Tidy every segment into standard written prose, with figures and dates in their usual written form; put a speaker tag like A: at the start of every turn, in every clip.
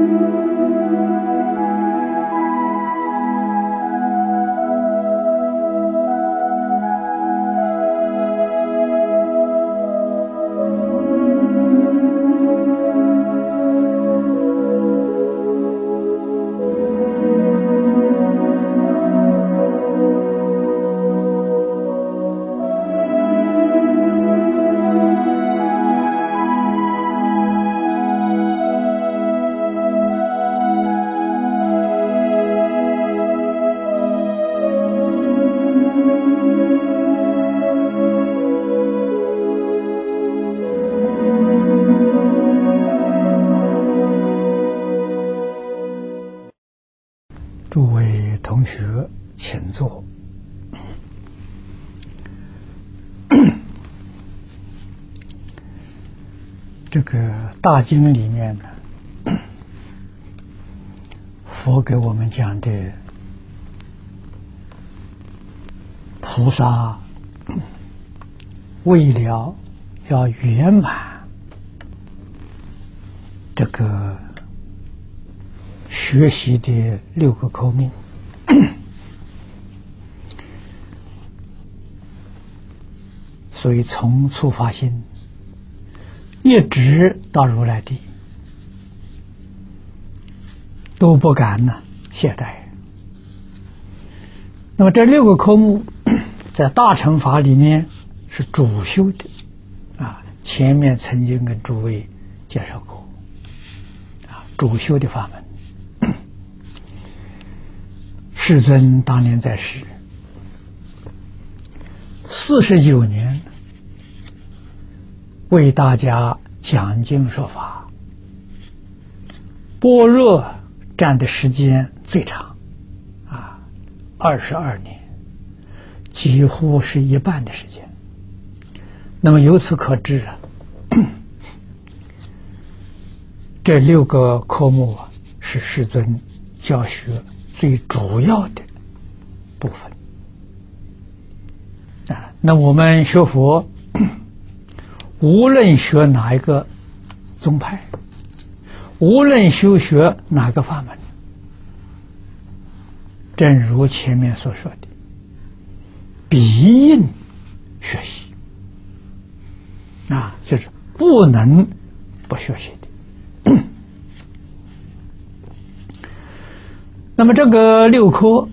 A: 诸位同学，请坐。这个大经里面呢，佛给我们讲的菩萨为了要圆满这个学习的6个科目，所以从初发心一直到如来地都不敢呢懈怠。那么这6个科目在大乘法里面是主修的前面曾经跟诸位介绍过主修的法门。世尊当年在世49年，为大家讲经说法，般若占的时间最长22年，几乎是一半的时间。那么由此可知这6个科目是世尊教学最主要的部分那我们学佛无论学哪一个宗派，无论修学哪个法门，正如前面所说的，必应学习就是不能不学习的。那么这个6科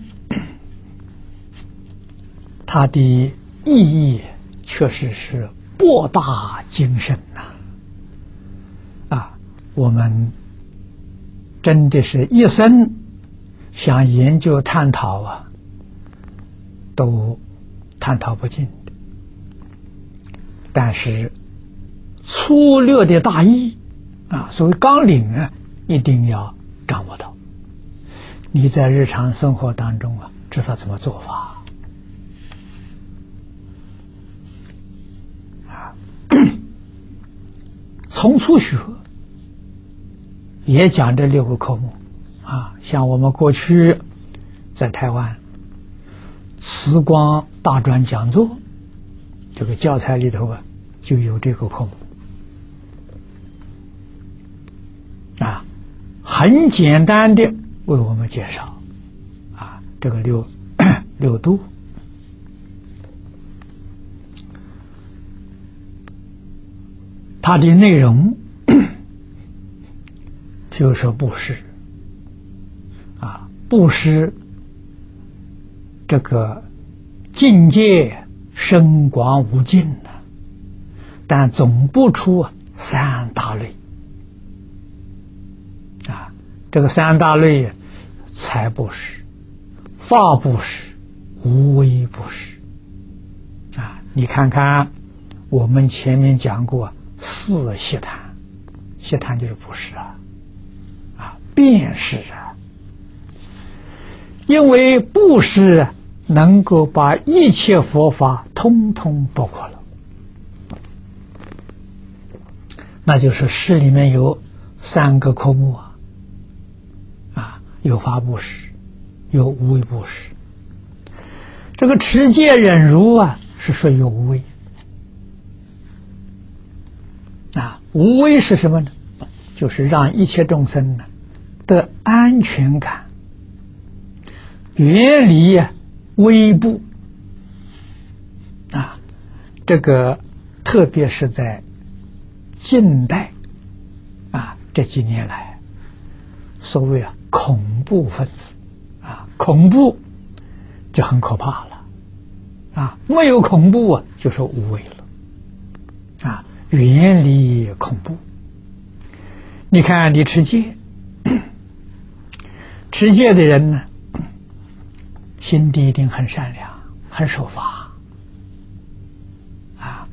A: 它的意义确实是博大精深我们真的是一生想研究探讨都探讨不尽的。但是粗略的大意所谓纲领一定要掌握到，你在日常生活当中知道怎么做法从初学也讲这6个科目像我们过去在台湾慈光大专讲座这个教材里头就有这个科目很简单的为我们介绍这个六度。它的内容譬如说布施布施这个境界深广无尽但总不出3大类这个3大类财布施、法布施、无为布施你看看我们前面讲过4悉檀，悉檀就是布施便是因为布施能够把一切佛法通通包括了，那就是施里面有3个科目有法布施，有无为布施。这个持戒忍辱是属于无为无为是什么呢？就是让一切众生的安全感，远离微布啊，这个特别是在近代啊这几年来，所谓恐怖分子啊，恐怖就很可怕了啊，没有恐怖就是无为了啊，远离恐怖。你看，你持戒，持戒的人呢，心地一定很善良，很守法啊。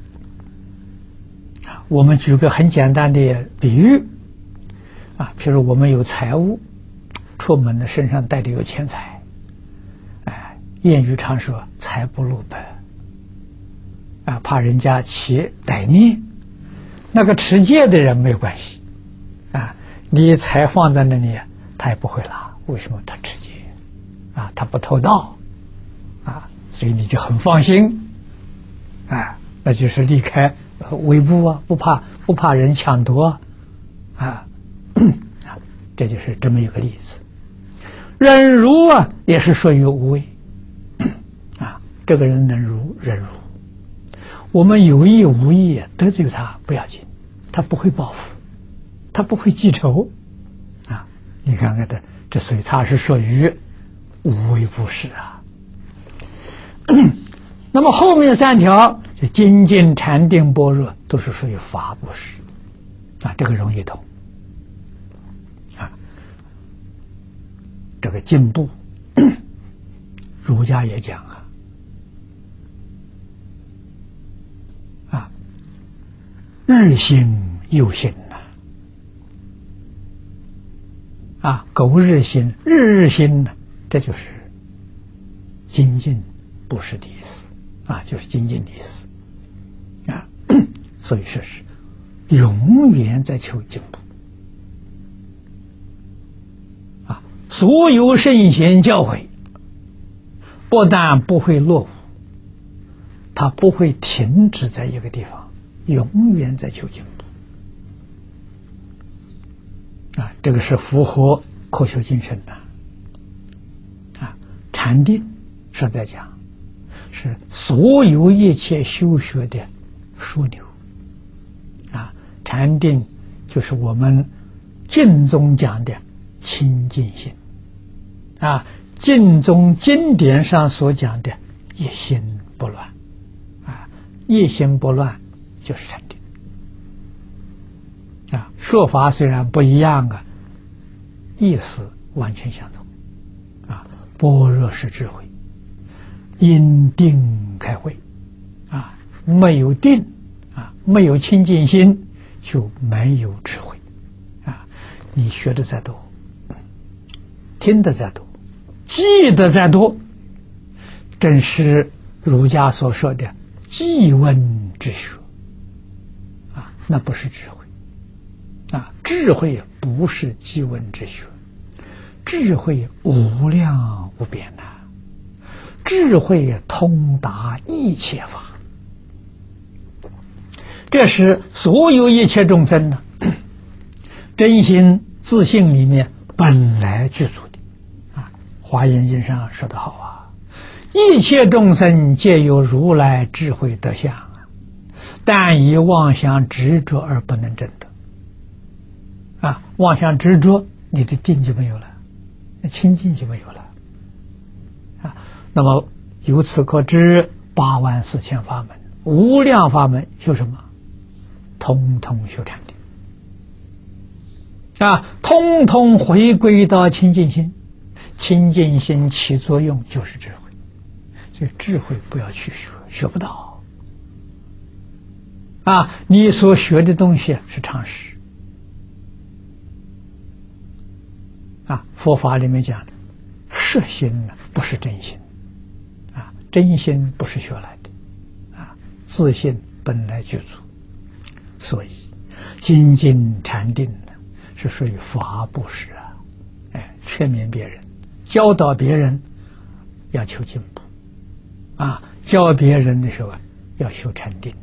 A: 我们举个很简单的比喻啊，譬如我们有财物，出门的身上带的有钱财，谚语常说财不露白啊，怕人家起歹念。那个持戒的人没有关系啊，你财放在那里，他也不会拿。为什么？他持戒啊，他不偷盗啊，所以你就很放心啊，那就是离开微布啊，不怕人抢夺啊，这就是这么一个例子。忍辱啊，也是属于无为啊，这个人能忍辱，我们有意无意得罪他不要紧，他不会报复，他不会记仇啊。你看看的，这所以他是属于无为布施啊。那么后面三条，就精进、禅定、般若，都是属于法布施啊，这个容易懂啊。这个进步，儒家也讲啊，日新又新啊，苟日新，日日新呢，这就是精进布施的意思啊，就是精进的意思啊。所以说是永远在求进步啊。所有圣贤教诲，不但不会落伍，他不会停止在一个地方，永远在求进步啊，这个是符合科学精神的啊。禅定是在讲，是所有一切修学的枢纽啊。禅定就是我们净宗讲的清净心啊，净宗经典上所讲的一心不乱啊，一心不乱就是禅定啊。说法虽然不一样啊，意思完全相同啊。般若是智慧，因定开慧啊，没有定啊，没有清净心，就没有智慧啊。你学的再多，听的再多，记得再多，正是儒家所说的记问之学啊，那不是智慧啊。智慧不是记问之学，智慧无量无边呐，智慧通达一切法，这是所有一切众生呢真心自信里面本来具足的啊。华严经上说得好啊，一切众生皆有如来智慧德相，但以妄想执着而不能证得啊。妄想执着，你的定就没有了，清净就没有了啊。那么由此可知，84000法门，无量法门，修什么？通通修禅定啊，通通回归到清净心，清净心起作用就是智慧，所以智慧不要去学，学不到啊。你所学的东西是常识啊。佛法里面讲，实心呢不是真心啊，真心不是学来的啊，自信本来具足。所以精进禅定呢是属于法布施啊，劝勉别人，教导别人要求进步啊，教别人的时候要修禅定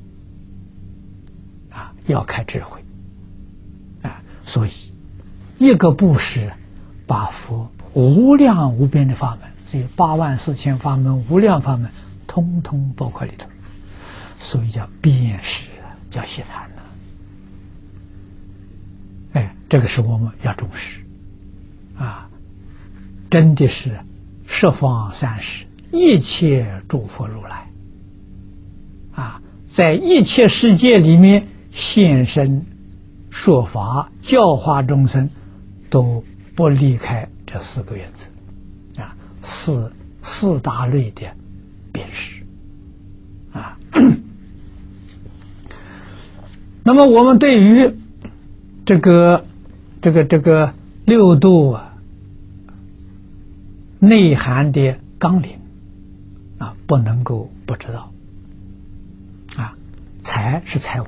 A: 啊，要开智慧啊。所以一个布施把佛无量无边的法门，这84000法门、无量法门，通通包括里头，所以叫遍识，叫悉檀呢。哎，这个是我们要重视啊！真的是十方三世一切诸佛如来啊，在一切世界里面现身说法教化众生，都不离开这4个原则啊，四大类的辨识啊。那么我们对于这个六度啊内涵的纲领啊，不能够不知道啊。财是财物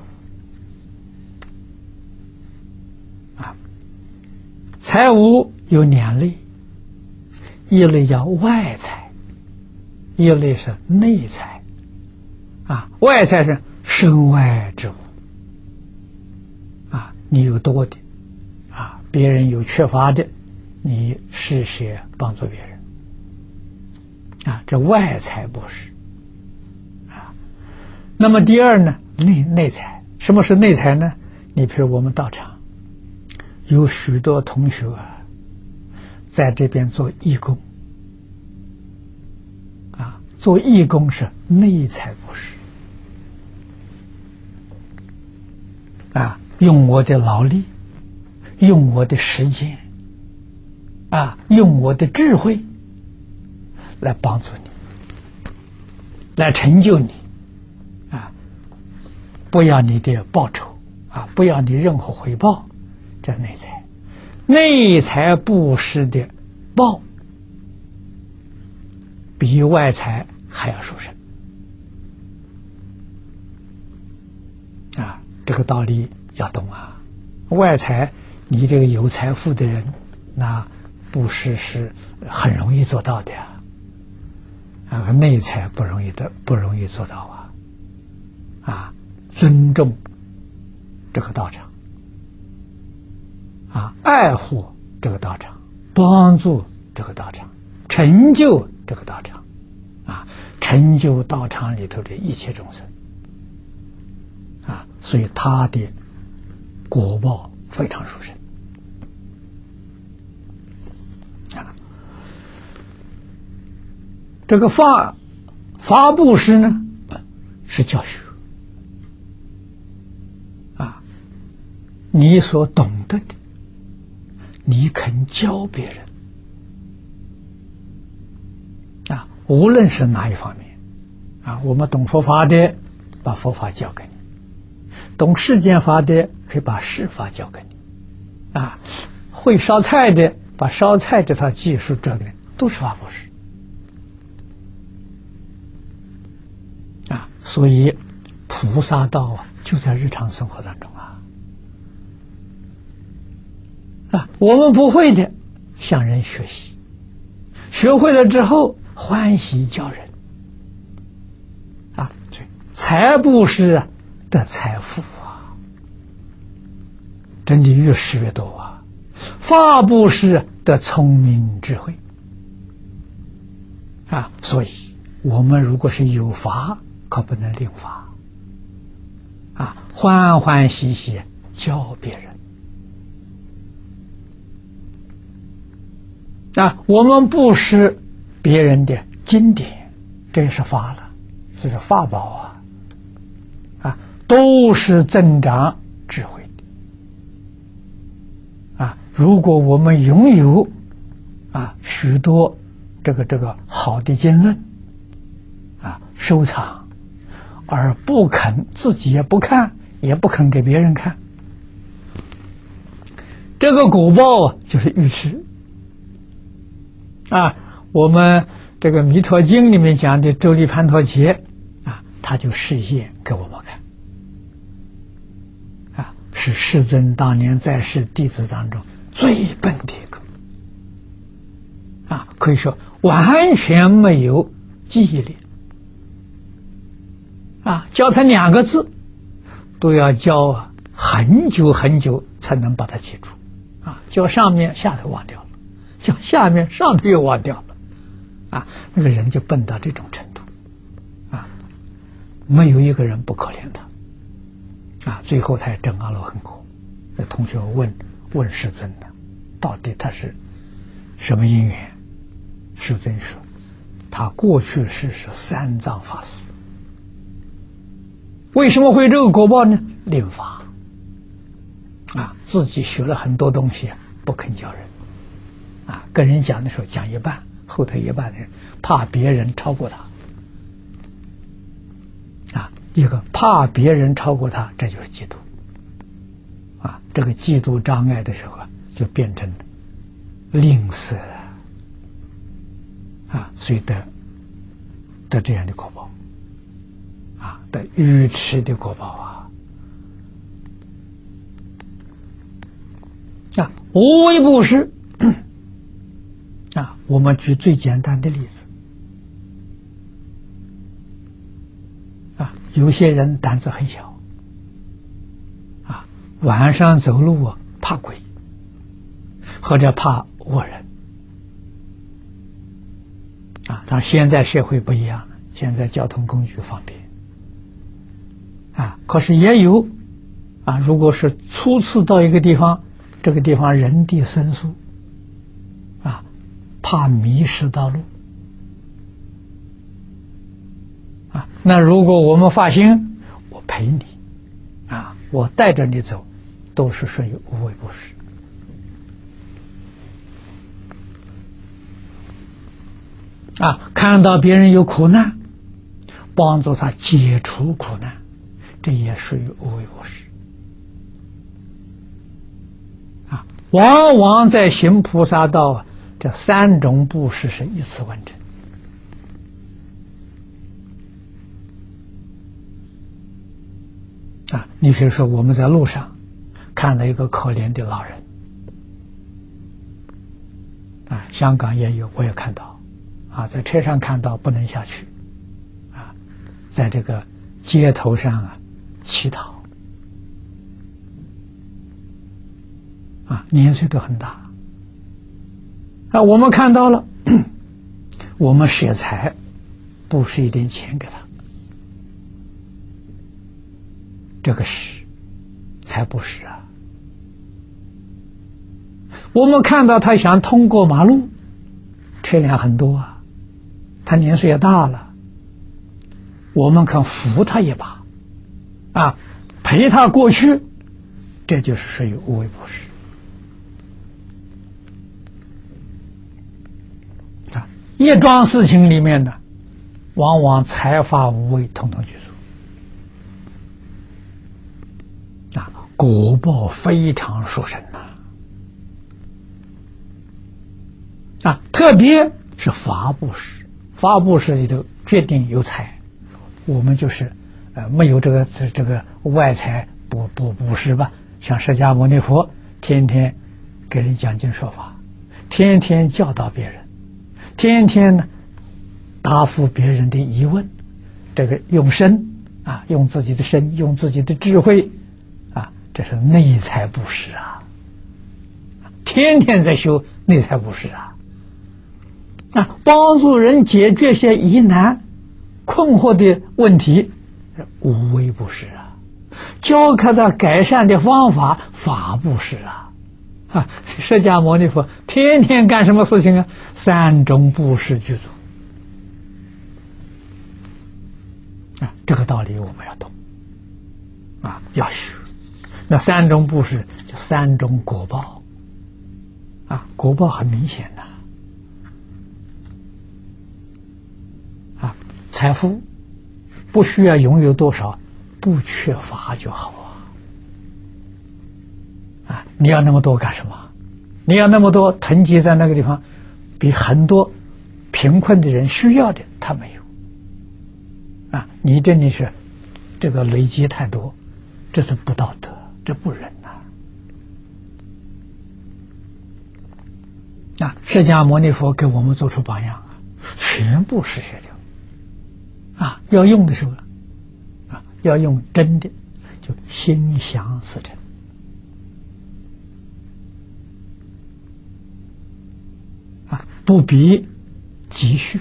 A: 啊，财物有2类，一类叫外财，一类是内财啊。外财是身外之物啊，你有多的啊，别人有缺乏的，你施舍帮助别人啊，这外财布施啊。那么第二呢，内财。什么是内财呢？你比如我们道场有许多同学啊，在这边做义工啊，做义工是内财布施啊，用我的劳力，用我的时间啊，用我的智慧来帮助你，来成就你啊，不要你的报酬啊，不要你任何回报，这内财。内财布施的报比外财还要殊胜啊，这个道理要懂啊。外财你这个有财富的人，那布施是很容易做到的啊，内财不容易做到啊。尊重这个道场啊，爱护这个道场，帮助这个道场，成就这个道场啊，成就道场里头的一切众生啊，所以他的果报非常殊胜啊。这个法布施呢，是教学啊，你所懂得的，你肯教别人啊，无论是哪一方面啊，我们懂佛法的，把佛法教给你；懂世间法的，可以把世法教给你啊；会烧菜的，把烧菜这套技术教给你，都是法布施啊。所以菩萨道啊，就在日常生活当中啊，我们不会的，向人学习，学会了之后欢喜教人啊。财布施的财富啊，真的越施越多啊。法布施的聪明智慧啊，所以我们如果是有法，可不能令法啊，欢欢喜喜教别人啊。我们布施别人的经典，这也是法了，这是法宝啊，都是增长智慧的啊。如果我们拥有啊许多这个好的经论啊，收藏，而不肯自己也不看，也不肯给别人看，这个果报就是愚痴啊。我们这个《弥陀经》里面讲的周利盘陀伽啊，他就示现给我们看啊，是世尊当年在世弟子当中最笨的一个啊，可以说完全没有记忆力啊，教他2个字都要教很久很久才能把它记住啊，教上面下头忘掉了， 叫下面上头又忘掉了，啊，那个人就笨到这种程度，啊，没有一个人不可怜他，啊，最后他也证阿罗汉果。那同学问世尊呢，到底他是什么因缘？世尊说，他过去世是三藏法师。为什么会这个果报呢？令法，啊，自己学了很多东西，不肯教人，啊，跟人讲的时候讲一半，后头一半的人怕别人超过他，啊，一个怕别人超过他，这就是嫉妒，啊，这个嫉妒障碍的时候就变成吝啬，啊，所以得这样的果报，啊，得愚痴的果报啊。啊，无为布施，啊，我们举最简单的例子，啊，有些人胆子很小，啊，晚上走路啊怕鬼，或者怕恶人，啊，当然现在社会不一样了，现在交通工具方便，啊，可是也有，啊，如果是初次到一个地方，这个地方人地生疏，啊，怕迷失道路，啊，那如果我们发心，我陪你，啊，我带着你走，都是属于无为布施。啊，看到别人有苦难，帮助他解除苦难，这也属于无为布施。啊，往往在行菩萨道，这三种布施是一次完成。啊，你比如说我们在路上看到一个可怜的老人，啊，香港也有，我也看到，啊，在车上看到不能下去，啊，在这个街头上啊乞讨，啊，年岁都很大，啊，我们看到了，我们舍财布施一点钱给他，这个是才布施啊。我们看到他想通过马路，车辆很多啊，他年岁也大了，我们肯扶他一把，啊，陪他过去，这就是属于无为布施。啊，一桩事情里面呢，往往财法无为统统具足，啊，果报非常殊胜呐。啊，特别是法布施，法布施里头决定有财，我们就是没有这个外财布施吧，像释迦牟尼佛天天给人讲经说法，天天教导别人，天天呢答复别人的疑问，这个用身啊，用自己的身，用自己的智慧啊，这是内财布施啊，天天在修内财布施啊。啊，帮助人解决些疑难困惑的问题，无为布施啊；教给他改善的方法，法布施啊。啊，释迦牟尼佛天天干什么事情啊？三种布施具足啊，这个道理我们要懂啊，要学。那三种布施就三种果报啊，果报很明显的。财富不需要拥有多少，不缺乏就好啊！啊，你要那么多干什么？你要那么多囤积在那个地方，比很多贫困的人需要的他没有。啊，你真的是这个累积太多，这是不道德，这不仁呐！啊，释迦牟尼佛给我们做出榜样啊，全部实现掉。啊，要用的时候，啊，要用真的，就心想事成。 不必急需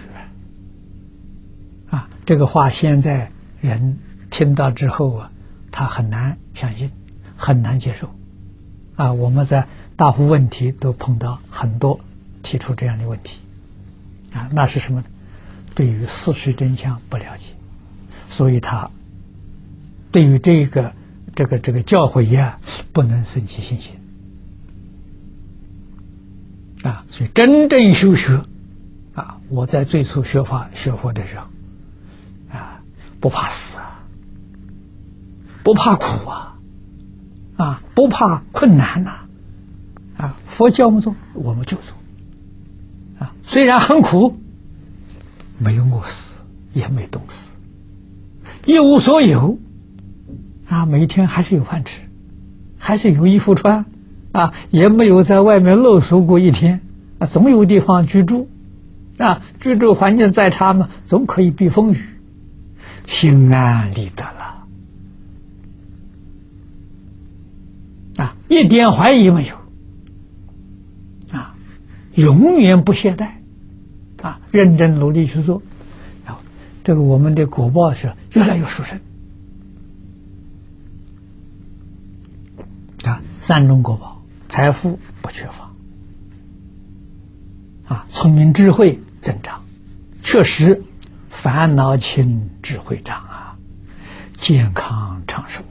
A: 这个话现在人听到之后他很难相信，很难接受我们在大户问题都碰到很多提出这样的问题那是什么呢？对于事实真相不了解，所以他对于这个教诲不能生起信心所以真正修学我在最初学佛的时候不怕死不怕苦不怕困难佛教我们做我们就做虽然很苦，没有饿死也没冻死，一无所有每天还是有饭吃，还是有衣服穿也没有在外面露宿过一天总有地方居住居住环境再差嘛，总可以避风雨，心安理得了一点怀疑没有永远不懈怠认真努力去做这个我们的果报是越来越殊胜三种果报，财富不缺乏聪明智慧增长，确实烦恼轻智慧长健康长寿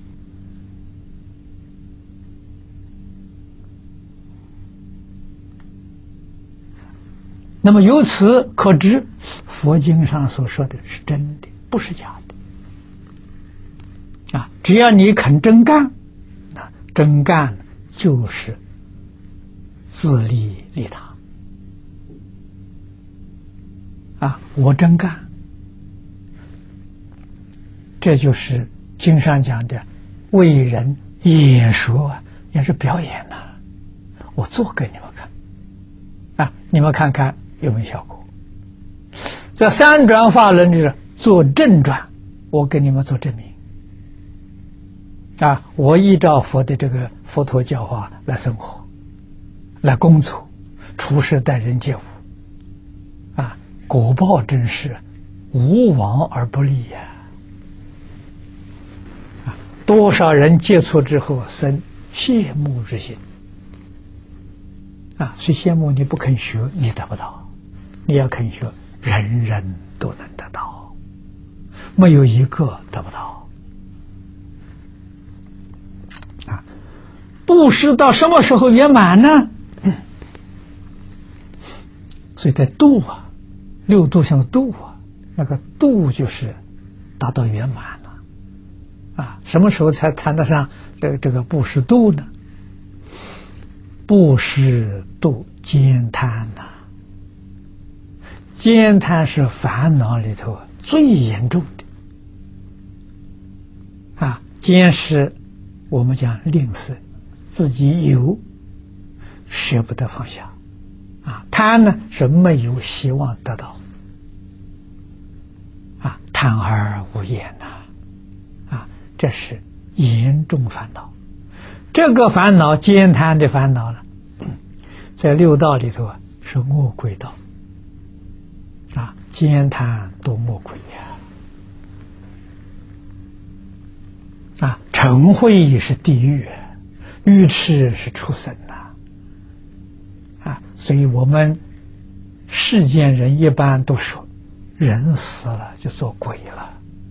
A: 那么由此可知，佛经上所说的是真的，不是假的只要你肯真干，那真干就是自利利他我真干，这就是经上讲的为人演说也是表演我做给你们看你们看看有没有效果。在三转法轮就是做正转，我给你们做证明我依照佛的这个佛陀教化来生活，来工作，处事待人接物果报真是无往而不利多少人接触之后生羡慕之心所以羡慕你不肯学，你得不到，你要肯学，人人都能得到，没有一个得不到布施到什么时候圆满呢？所以在度六度像度那个度就是达到圆满了什么时候才谈得上这个布施度呢？布施度慳贪慳贪是烦恼里头最严重的慳是我们讲吝啬，自己有舍不得放下贪呢是没有希望得到贪而无厌这是严重烦恼。这个烦恼慳贪的烦恼呢，在六道里头是恶鬼道慳贪多恶鬼嗔恚是地狱，愚痴是畜生所以我们世间人一般都说人死了就做鬼了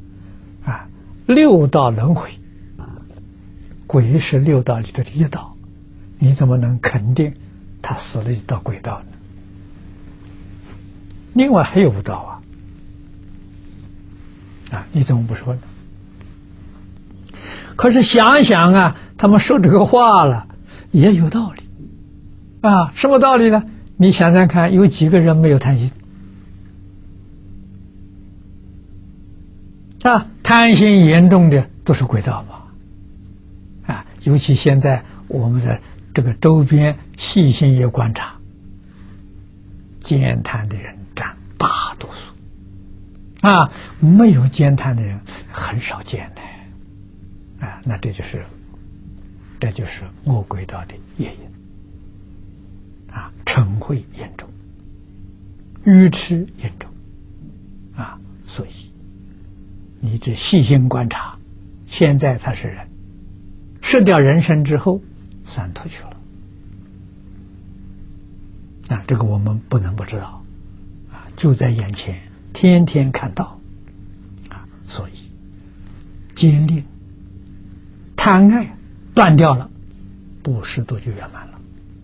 A: 六道轮回，鬼是六道里头的一道，你怎么能肯定他死了就到鬼道呢？另外还有五道你怎么不说呢？可是想想他们说这个话了也有道理什么道理呢？你想想看，有几个人没有贪心贪心严重的都是鬼道嘛尤其现在我们在这个周边细心也观察，慳贪的人占大多数没有慳贪的人很少见的那这就是恶鬼道的业因嗔恚严重愚痴严重啊！所以你这细心观察，现在他是人，失掉人身之后，三途去了啊！这个我们不能不知道啊，就在眼前，天天看到啊！所以坚定贪爱断掉了，布施都就圆满了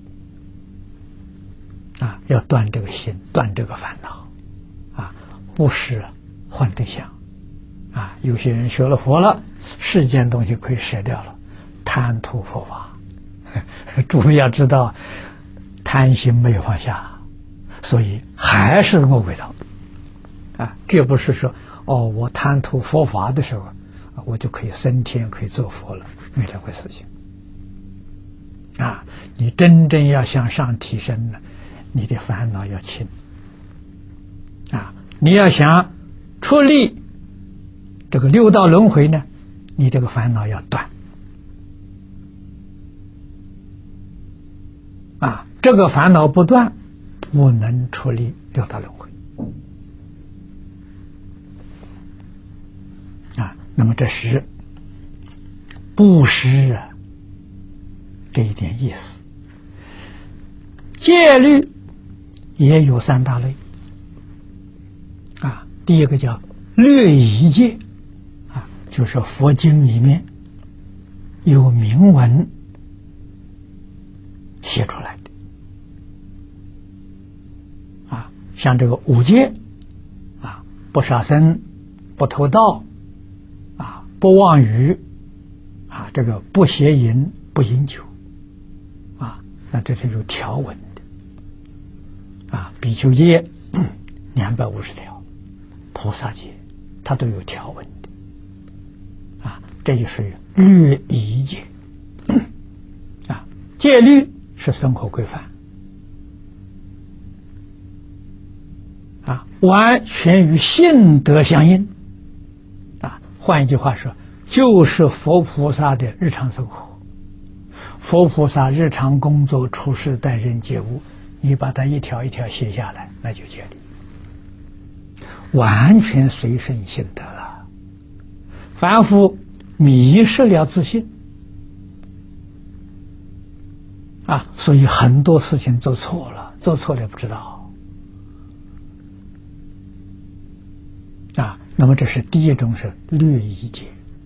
A: 啊！要断这个心，断这个烦恼啊！布施换对象啊！有些人学了佛了，世间东西可以舍掉了，贪图佛法。诸位要知道，贪心没有放下，所以还是恶鬼道啊！绝不是说哦，我贪图佛法的时候，我就可以升天，可以做佛了，没这回事情啊！你真正要向上提升了，你的烦恼要轻啊！你要想出离这个六道轮回呢，你这个烦恼要断啊！这个烦恼不断，不能出离六道轮回啊！那么这是布施啊，这一点意思。戒律也有三大类啊，第一个叫略仪戒啊，就是佛经里面有明文写出来的啊，像这个五戒啊，不杀生，不偷盗啊，不妄语啊，这个不邪淫，不饮酒啊，那这是有条文的啊。比丘戒250条，菩萨戒它都有条文的啊，这就属于略仪戒啊。戒律是生活规范啊，完全与性德相应啊。换一句话说，就是佛菩萨的日常生活，佛菩萨日常工作、处事、待人接物，你把它一条一条写下来，那就戒律，完全随顺性德了。凡夫迷失了自信啊，所以很多事情做错了，做错了不知道啊。那么这是第一种，是略仪戒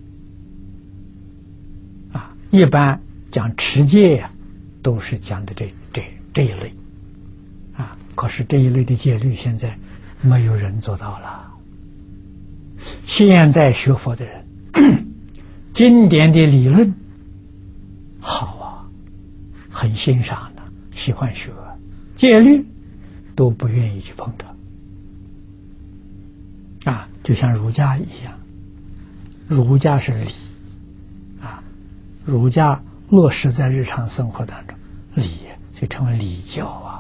A: 啊。一般讲持戒呀，都是讲的这一类啊。可是这一类的戒律现在没有人做到了。现在学佛的人，经典的理论好啊，很欣赏的，喜欢学，戒律都不愿意去碰它啊。就像儒家一样，儒家是礼啊，儒家落实在日常生活当中，礼就成为礼教啊。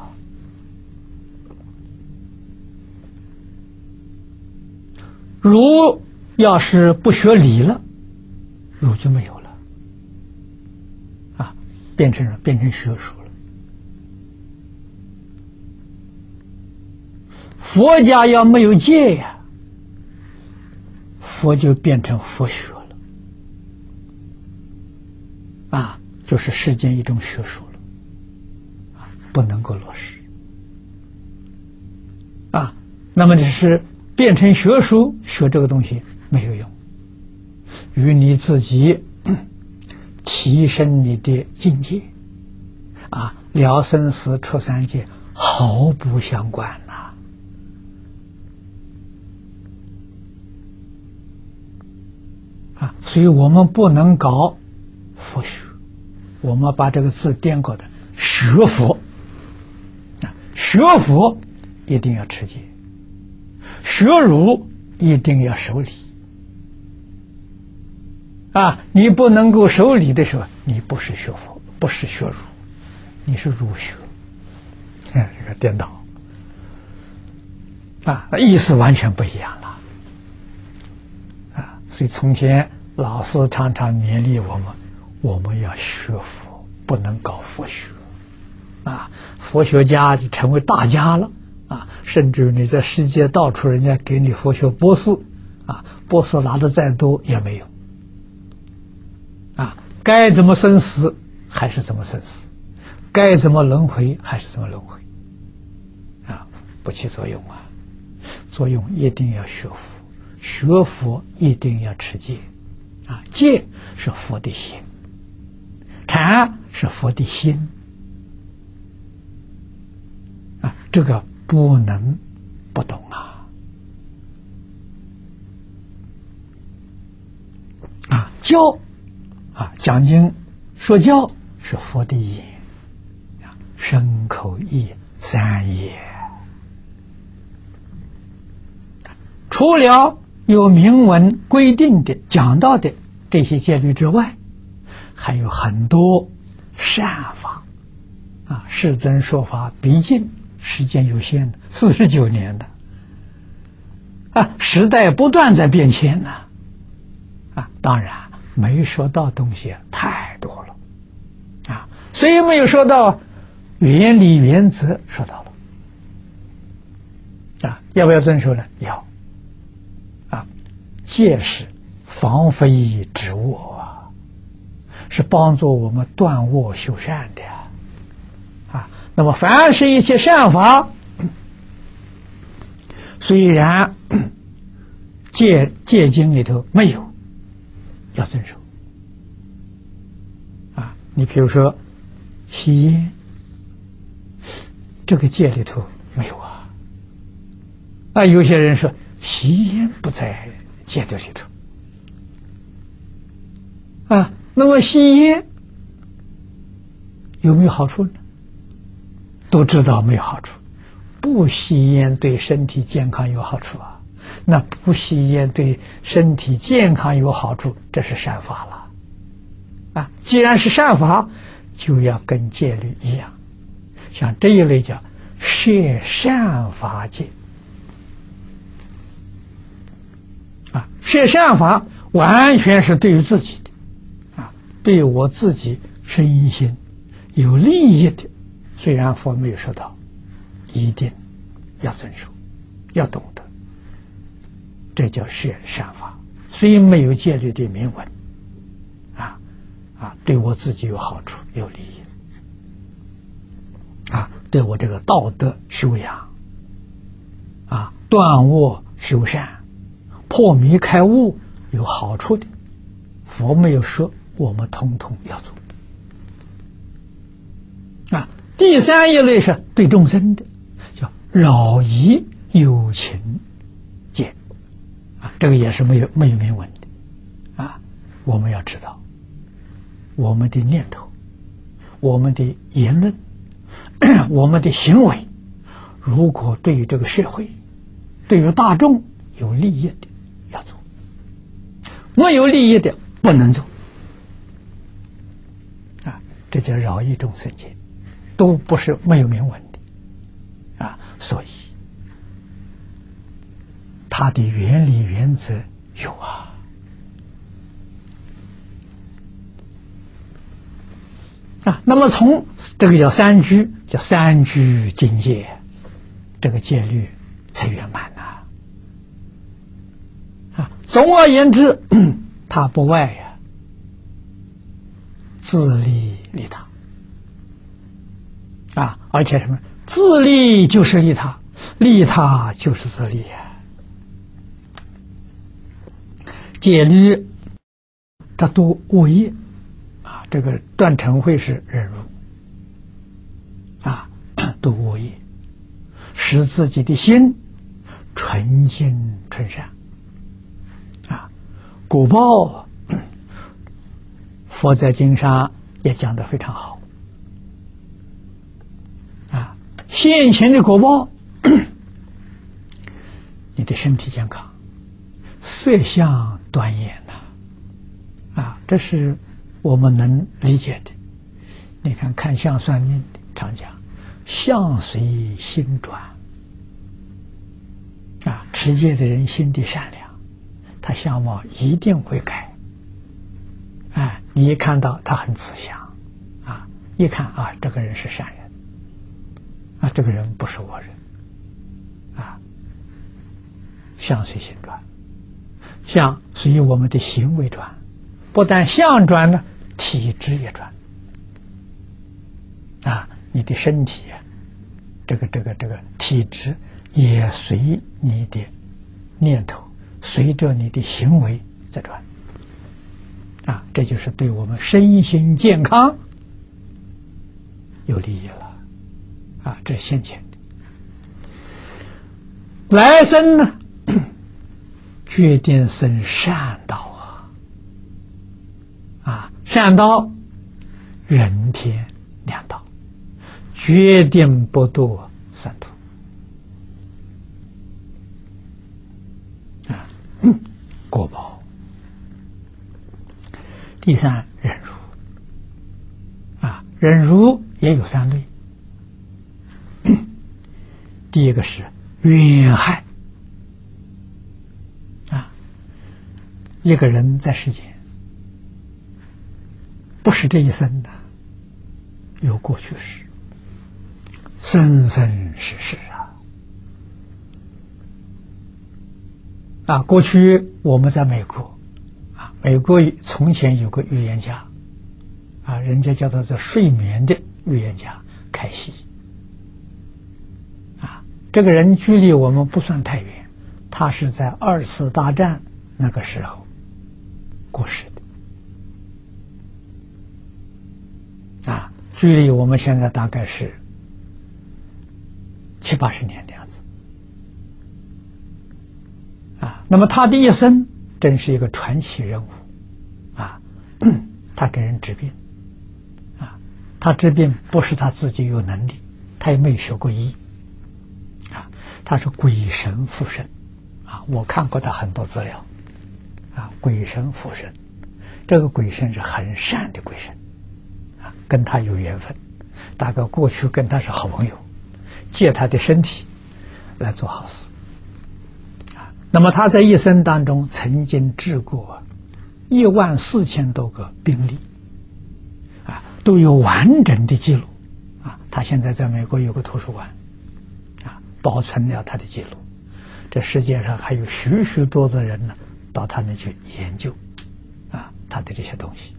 A: 儒要是不学礼了，儒就没有了啊，变成学术了。佛家要没有戒呀，佛就变成佛学了啊，就是世间一种学术了啊，不能够落实啊。那么这是变成学术，学这个东西没有用，与你自己提升你的境界啊，了生死出三界毫不相关呐啊。所以我们不能搞佛学，我们把这个字颠过的学佛啊，学佛一定要持戒，学儒一定要守礼啊！你不能够守礼的时候，你不是学佛，不是学儒，你是儒学。这个颠倒啊，意思完全不一样了啊！所以从前老师常常勉励我们要学佛，不能搞佛学啊！佛学家就成为大家了啊！ 甚至你在世界到处人家给你佛学博士啊，博士拿的再多也没有啊，该怎么生死还是怎么生死，该怎么轮回还是怎么轮回啊，不起作用啊。作用一定要学佛，学佛一定要持戒啊，戒是佛的行，禅是佛的心啊，这个不能不懂啊。啊，教啊，讲经说教是佛的言，身口意三业。除了有明文规定的讲到的这些戒律之外，还有很多善法啊。世尊说法毕竟时间有限的，49年的啊，时代不断在变迁呢啊，当然没说到东西太多了啊，所以没有说到原理原则，说到了啊，要不要遵守呢？要。戒是防非止恶啊，是帮助我们断恶修善的啊。那么凡是一切善法，虽然戒经里头没有，要遵守啊。你比如说吸烟，这个戒里头没有啊。啊，有些人说吸烟不在戒律里头啊，那么吸烟有没有好处呢？都知道没有好处。不吸烟对身体健康有好处啊，那不吸烟对身体健康有好处，这是善法了啊。既然是善法，就要跟戒律一样，像这一类叫摄善法戒啊，摄善法完全是对于自己的啊，对我自己身心有利益的，虽然佛没有说到，一定要遵守，要懂得，这叫摄善法。虽没有戒律的明文对我自己有好处有利益啊，对我这个道德修养啊，断恶修善，破迷开悟有好处的，佛没有说，我们统统要做啊。第三一类是对众生的，叫饶益有情戒啊，这个也是没有明文的啊。我们要知道，我们的念头，我们的言论，我们的行为，如果对于这个社会，对于大众有利益的要做，没有利益的不能做啊，这叫饶益众生戒，都不是没有明文的啊。所以它的原理原则有啊，那么从这个叫三居境界，这个戒律才圆满啊。总而言之，它不外自利利他啊，而且什么？自利就是利他，利他就是自利戒律它都无业啊，这个断嗔恚是忍辱啊，都无业，使自己的心纯净纯善啊。果报佛在经上也讲得非常好啊，现前的果报你的身体健康，色相端严啊，这是我们能理解的。你看相算命的常讲相随心转啊，持戒的人心地善良，他相貌一定会改。你一看到他很慈祥啊，一看啊这个人是善人啊，这个人不是恶人相随心转，相随我们的行为转，不但相转呢，体质也转。啊，你的身体啊，这个体质也随你的念头，随着你的行为在转。啊，这就是对我们身心健康有利益了。啊，这是先前的。来生呢，决定生善道啊！善道，人天两道，决定不堕三途。啊，果报。第三，忍辱。啊，忍辱也有三类。第一个是怨害。啊，一个人在世间，不是这一生的，有过去式，生生世世啊！过去我们在美国，啊，美国从前有个预言家，啊，人家叫他做睡眠的预言家凯西，啊，这个人距离我们不算太远，他是在2次大战那个时候过世的，啊，距离我们现在大概是70、80年的样子。啊，那么他的一生真是一个传奇人物啊！他给人治病啊，他治病不是他自己有能力，他也没有学过医啊，他是鬼神附身啊！我看过他很多资料啊，鬼神附身，这个鬼神是很善的鬼神啊，跟他有缘分，大概过去跟他是好朋友，借他的身体来做好事。那么他在一生当中曾经治过14000多个病例，啊，都有完整的记录，啊，他现在在美国有个图书馆，啊，保存了他的记录。这世界上还有许许多的人呢，到他那去研究，啊，他的这些东西。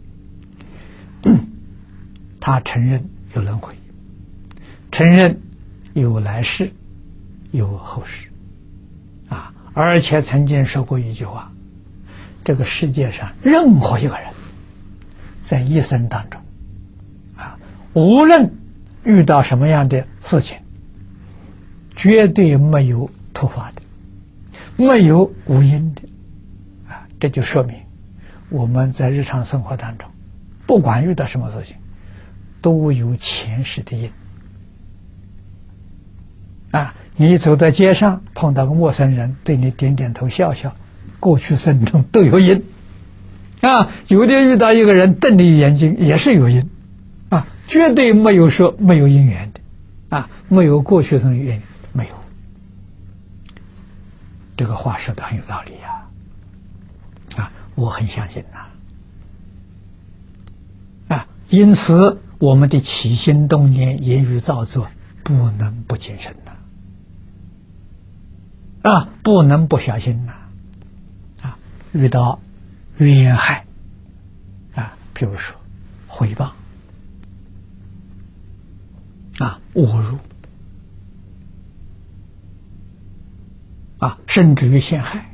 A: 他承认有轮回，承认有来世，有后世。而且曾经说过一句话，这个世界上任何一个人在一生当中啊，无论遇到什么样的事情，绝对没有突发的，没有无因的啊，这就说明我们在日常生活当中不管遇到什么事情都有前世的因啊。你走在街上碰到个陌生人对你点点头笑笑，过去生中都有因啊。有的遇到一个人瞪你眼睛也是有因啊，绝对没有说没有因缘的啊，没有过去生的缘，没有。这个话说得很有道理啊，我很相信啊，因此我们的起心动念言语造作不能不谨慎啊，不能不小心啊！遇到怨害啊，比如说诽谤啊、侮辱啊，甚至于陷害，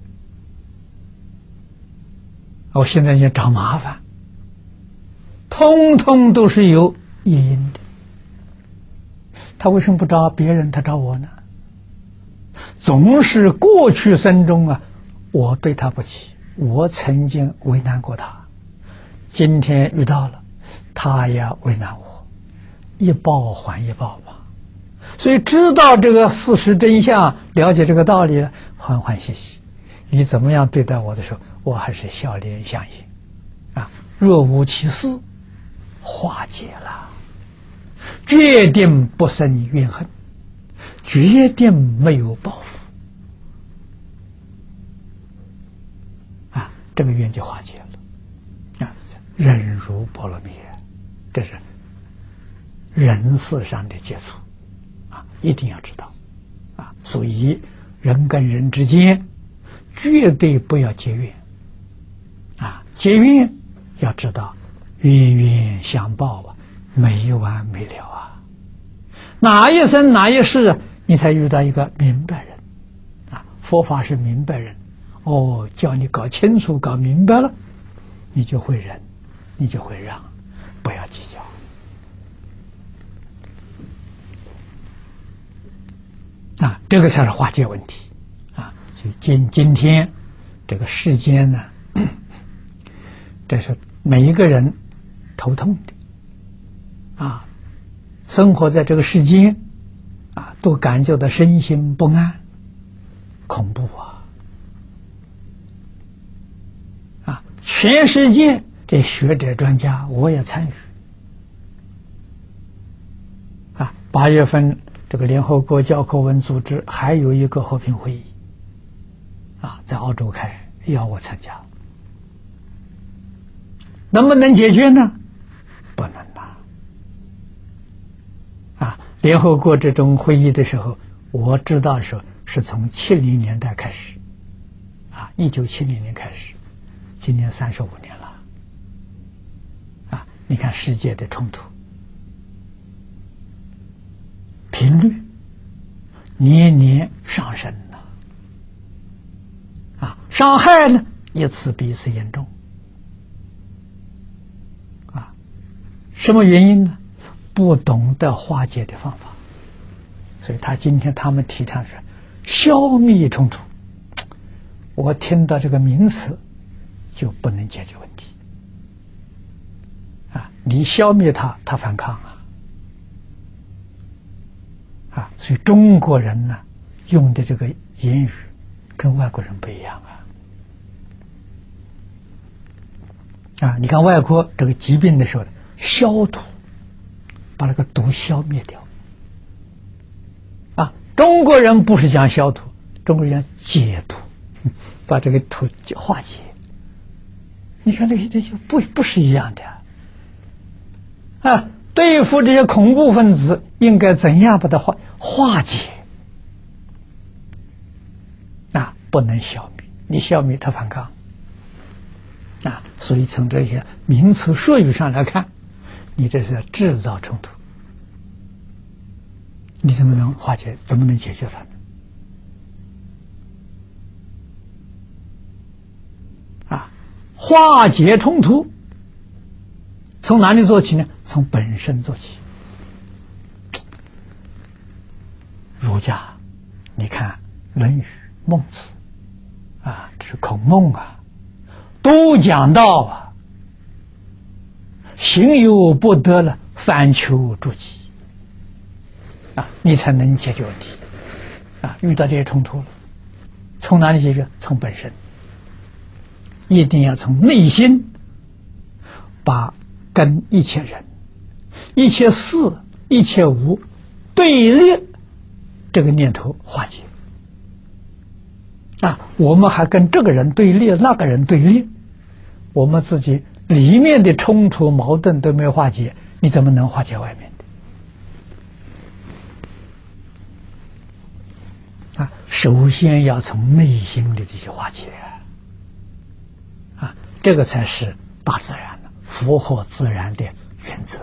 A: 我现在也找麻烦，通通都是有业因的。他为什么不找别人，他找我呢？总是过去生中啊，我对他不起，我曾经为难过他，今天遇到了，他也为难我，一报还一报嘛。所以知道这个事实真相，了解这个道理了，欢欢喜喜。你怎么样对待我的时候，我还是笑脸相迎啊。若无其事，化解了，决定不生怨恨，决定没有报复啊，这个愿就化解了啊。忍辱波罗蜜，这是人事上的接触啊，一定要知道啊。所以人跟人之间绝对不要结怨啊！结怨要知道冤冤相报啊，没完没了啊！哪一生哪一世你才遇到一个明白人啊？佛法是明白人哦，叫你搞清楚搞明白了，你就会忍，你就会让，不要计较啊！这个才是化解问题啊！所以今天这个世间呢，这是每一个人头痛的啊！生活在这个世间啊，都感觉到身心不安，恐怖啊！全世界这学者专家我也参与啊！8月份这个联合国教科文组织还有一个和平会议啊，在澳洲开，要我参加，能不能解决呢？不能啊！联合国这种会议的时候，我知道是从70年代开始啊，1970年开始，今年35年了啊！你看世界的冲突频率年年上升了啊，伤害呢一次比一次严重啊！什么原因呢？不懂得化解的方法，所以今天他们提倡是消灭冲突。我听到这个名词就不能解决问题啊！你消灭他反抗啊！所以中国人呢用的这个言语跟外国人不一样啊！你看外国这个疾病的时候，消毒，把那个毒消灭掉啊！中国人不是讲消毒，中国人讲解毒，把这个毒化解。你看这就不是一样的啊！对付这些恐怖分子，应该怎样把它化解啊？不能消灭，你消灭他反抗啊！所以从这些名词术语上来看，你这是在制造冲突，你怎么能化解？怎么能解决它呢？啊，化解冲突从哪里做起呢？从本身做起。儒家，你看《论语》《孟子》啊，这是孔孟啊，都讲到啊，行有不得了，反求诸己啊，你才能解决问题啊！遇到这些冲突了，从哪里解决？从本身，一定要从内心把跟一切人、一切事、一切物对立这个念头化解啊！我们还跟这个人对立，那个人对立，我们自己里面的冲突矛盾都没有化解，你怎么能化解外面的啊？首先要从内心里去化解啊，这个才是大自然的符合自然的原则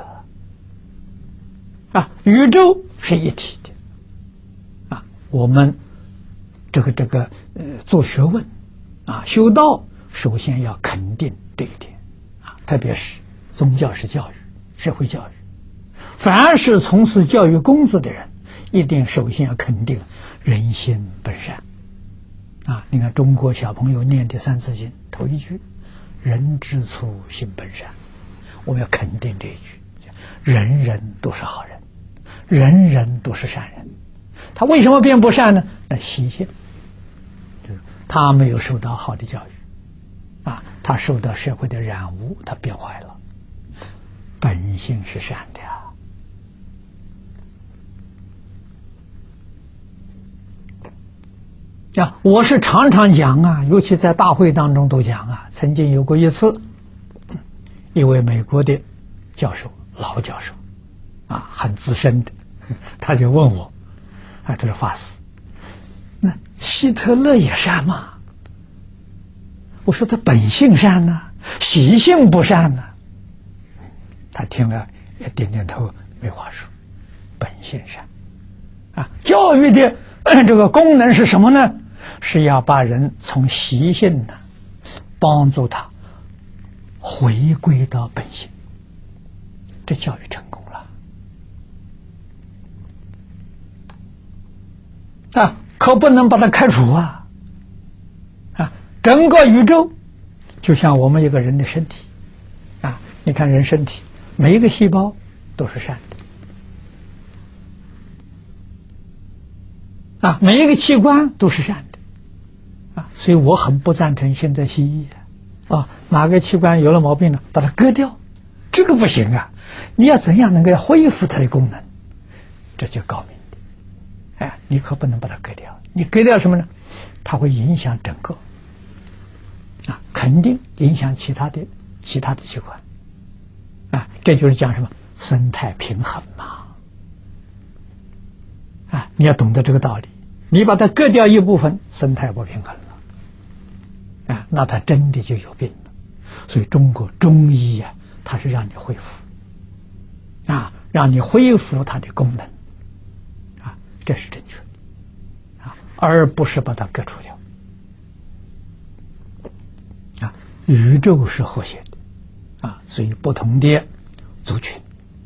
A: 啊！宇宙是一体的啊！我们这个做学问啊，修道首先要肯定这一点啊，特别是宗教式教育、社会教育，凡是从事教育工作的人，一定首先要肯定人心本善啊！你看中国小朋友念的《三字经》头一句“人之初，性本善”，我们要肯定这一句，人人都是好人，人人都是善人。他为什么变不善呢？那习性，就是他没有受到好的教育啊，他受到社会的染污，他变坏了。本性是善的啊！我是常常讲啊，尤其在大会当中都讲啊。曾经有过一次，一位美国的教授，老教授啊，很资深的，他就问我，他说法师，那希特勒也善吗？我说他本性善呢，习性不善呢。他听了也点点头，没话说。本性善啊，教育的这个功能是什么呢？是要把人从习性呢，帮助他回归到本性，这教育成功了啊！可不能把他开除啊！啊，整个宇宙就像我们一个人的身体啊，你看人身体每一个细胞都是善的啊，每一个器官都是善的啊，所以我很不赞成现在西医啊，哪个器官有了毛病了，把它割掉，这个不行啊！你要怎样能够恢复它的功能？这就高明的，哎，你可不能把它割掉。你割掉什么呢？它会影响整个啊，肯定影响其他的器官啊，这就是讲什么生态平衡嘛啊！你要懂得这个道理，你把它割掉一部分，生态不平衡了啊，那它真的就有病了。所以中国中医啊，它是让你恢复啊，让你恢复它的功能啊，这是正确的啊，而不是把它割除掉啊。宇宙是和谐的啊，所以不同的族群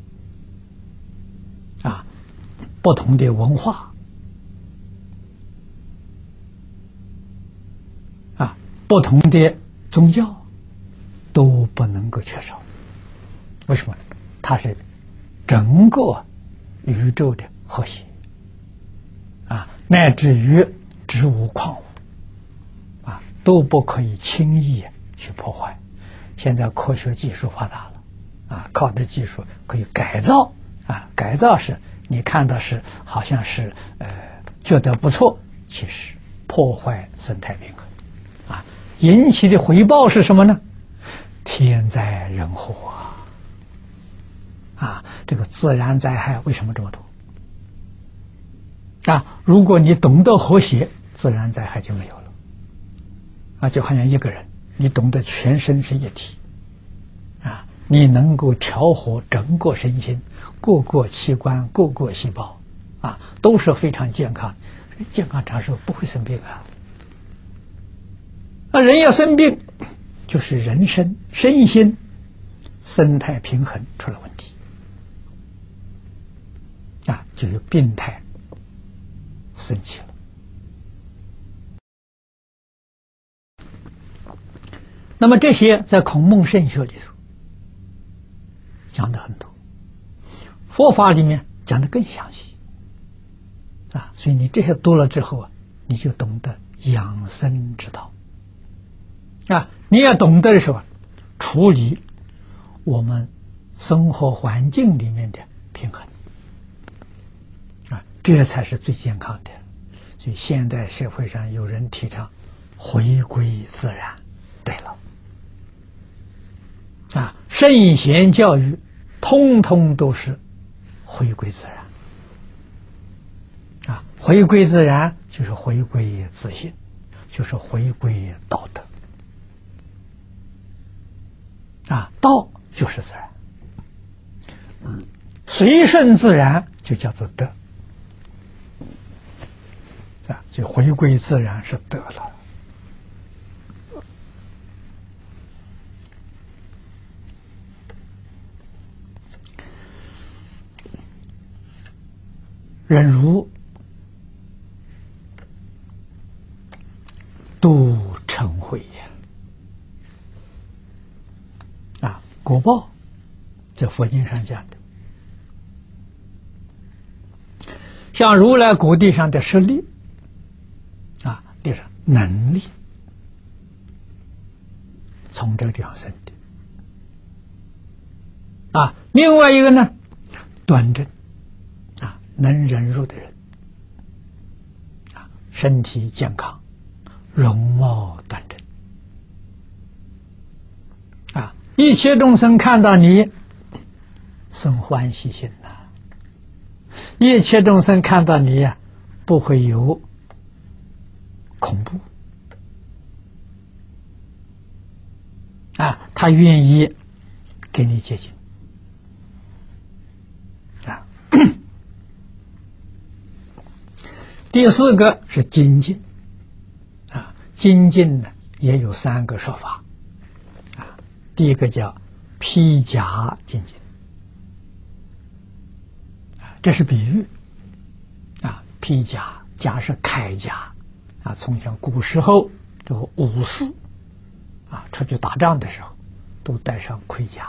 A: 啊，不同的文化啊，不同的宗教都不能够缺少。为什么？它是整个宇宙的和谐啊，乃至于植物矿物啊，都不可以轻易去破坏。现在科学技术发达了啊，靠的技术可以改造啊，改造是你看到是好像是觉得不错，其实破坏生态平衡啊，引起的回报是什么呢？天灾人祸啊，这个自然灾害为什么这么多啊？如果你懂得和谐，自然灾害就没有了啊！就好像一个人，你懂得全身是一体啊，你能够调和整个身心，各个器官、各个细胞啊，都是非常健康，健康长寿，不会生病啊。那人要生病，就是人身心生态平衡出了问题啊，就有病态升起了。那么这些在孔孟圣学里头讲的很多，佛法里面讲的更详细啊，所以你这些读了之后啊，你就懂得养生之道啊，你也懂得的时候处理我们生活环境里面的平衡啊，这才是最健康的。所以现在社会上有人提倡回归自然，对了啊，圣贤教育通通都是回归自然啊，回归自然就是回归自信，就是回归道德啊，道就是自然，随顺自然就叫做德啊，所以回归自然是德了。忍辱度嗔恚啊，果报在佛经上讲的，像如来果地上的舍利啊，这是能力从这个地方生的啊。另外一个呢，端正啊，能忍辱的人啊，身体健康，容貌端正啊，一切众生看到你生欢喜心呐，一切众生看到你呀，不会有恐怖啊，他愿意给你接近啊。第四个是精进啊，精进呢也有3个说法啊。第一个叫披甲精进啊，这是比喻啊，披甲，甲是铠甲啊，从前古时候这个武士啊出去打仗的时候都带上盔甲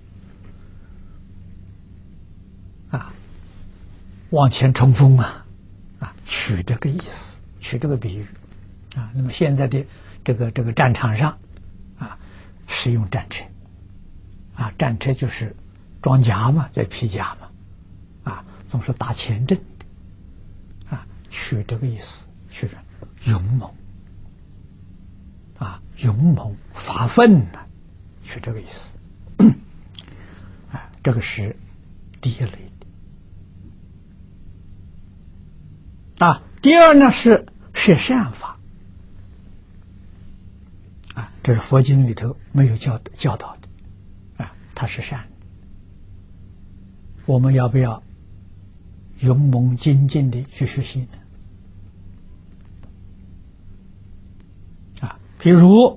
A: 啊，往前冲锋啊。取这个意思，取这个比喻啊。那么现在的这个战场上啊，使用战车啊，战车就是装甲嘛，叫披甲嘛啊，总是打前阵的啊，取这个意思，取着勇猛啊，勇猛发奋呢，取这个意思啊，这个是第一类。啊，第二呢是摄善法啊，这是佛经里头没有教导的啊，它是善的。我们要不要勇猛精进的去学习呢？啊，比如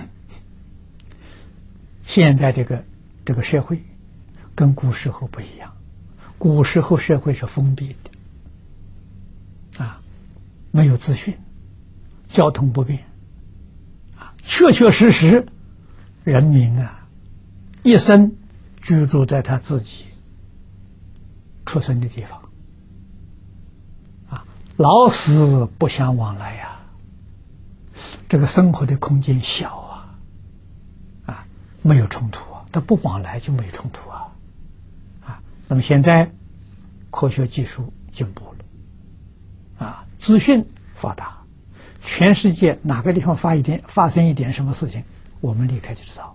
A: 现在这个社会跟古时候不一样，古时候社会是封闭的。啊，没有资讯，交通不便，啊，确实人民啊，一生居住在他自己出生的地方，啊，老死不相往来呀，这个生活的空间小啊，啊，没有冲突啊，他不往来就没有冲突啊，啊，那么现在科学技术进步了。啊，资讯发达，全世界哪个地方发生一点什么事情，我们立刻就知道。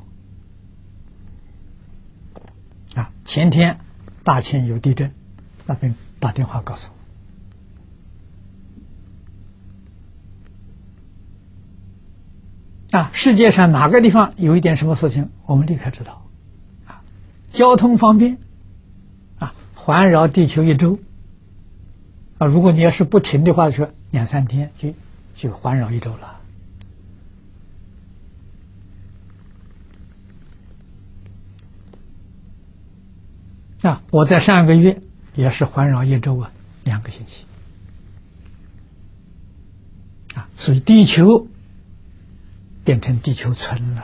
A: 啊，前天大庆有地震，那边打电话告诉我。啊，世界上哪个地方有一点什么事情，我们立刻知道。啊，交通方便，啊，环绕地球1周。啊，如果你要是不停的话，说2、3天就环绕1周了。啊，我在上个月也是环绕1周啊，2个星期。啊，所以地球变成地球村了。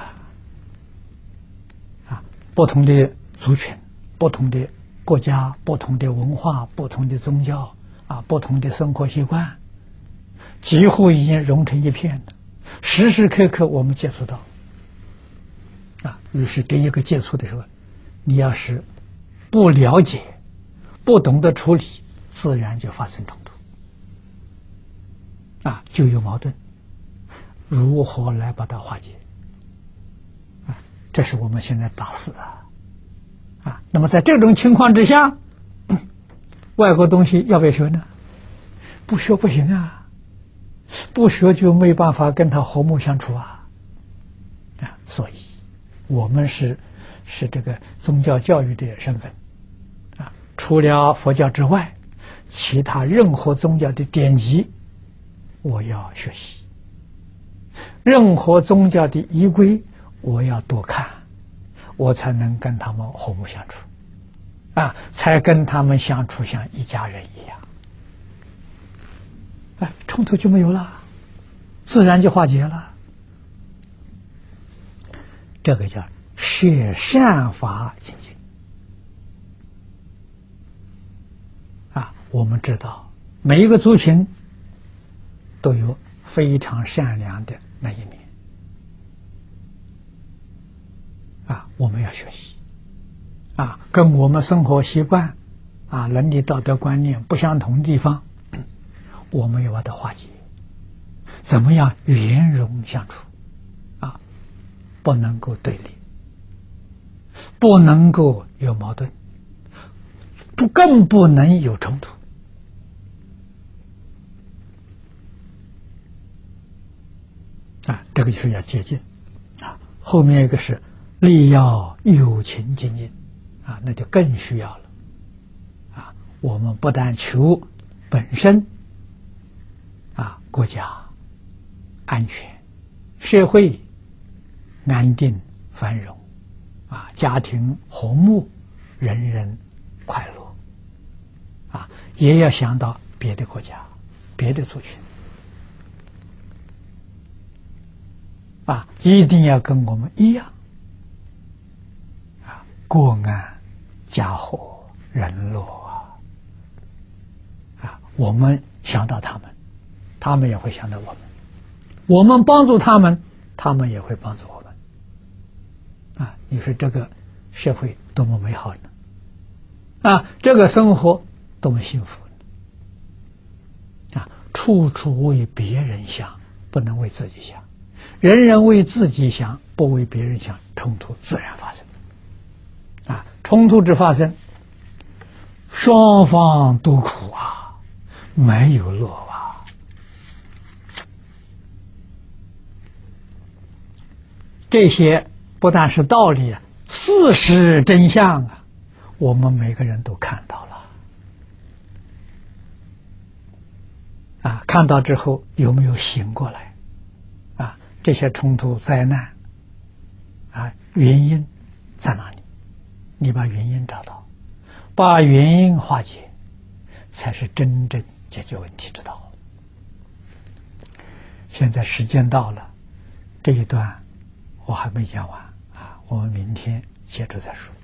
A: 啊，不同的族群、不同的国家、不同的文化、不同的宗教。啊，不同的生活习惯，几乎已经融成一片了。时时刻刻我们接触到，啊，于是这一个接触的时候，你要是不了解、不懂得处理，自然就发生冲突，啊，就有矛盾。如何来把它化解？啊，这是我们现在大事啊！啊，那么在这种情况之下。外国东西要不要学呢？不学不行啊，不学就没办法跟他和睦相处啊。啊，所以我们是这个宗教教育的身份啊，除了佛教之外，其他任何宗教的典籍，我要学习；任何宗教的仪规，我要多看，我才能跟他们和睦相处。啊，才跟他们相处像一家人一样，哎，冲突就没有了，自然就化解了。这个叫摄善法精进。啊，我们知道每一个族群都有非常善良的那一面，啊，我们要学习。啊，跟我们生活习惯、啊伦理道德观念不相同的地方，我们要把它化解。怎么样圆融相处？啊，不能够对立，不能够有矛盾，更不能有冲突。 这个就是要接近后面一个是力要有情精进那就更需要了我们不但求本身国家安全，社会安定繁荣家庭和睦，人人快乐也要想到别的国家、别的族群一定要跟我们一样国安家和人乐我们想到他们，他们也会想到我们，我们帮助他们，他们也会帮助我们你说这个社会多么美好呢这个生活多么幸福呢处处为别人想，不能为自己想，人人为自己想，不为别人想，冲突自然发生冲突之发生，双方都苦没有乐这些不但是道理事实真相我们每个人都看到了看到之后有没有醒过来这些冲突灾难原因在哪里？你把原因找到，把原因化解，才是真正解决问题之道。现在时间到了，这一段我还没讲完我们明天接着再说。